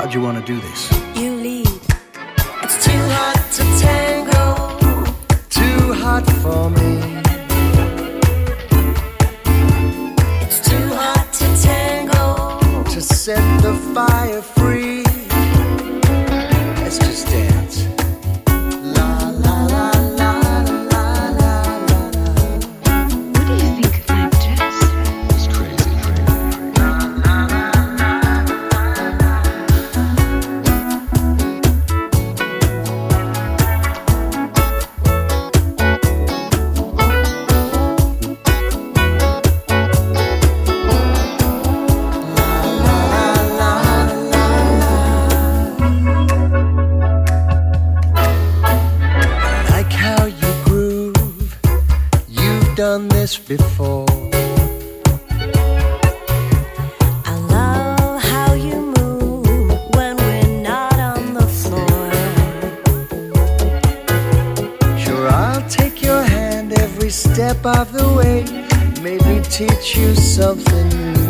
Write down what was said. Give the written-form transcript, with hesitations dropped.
do you want to do this? You lead. It's too hot to tango. Too hot for me. It's too hot to tango. To set the fire free. Let's just dance. La la la la la la la. What do you think of my dress? It's crazy. Like how you groove, you've done this before. I love how you move when we're not on the floor. Sure, I'll take your hand every step of the way. Maybe teach you something new.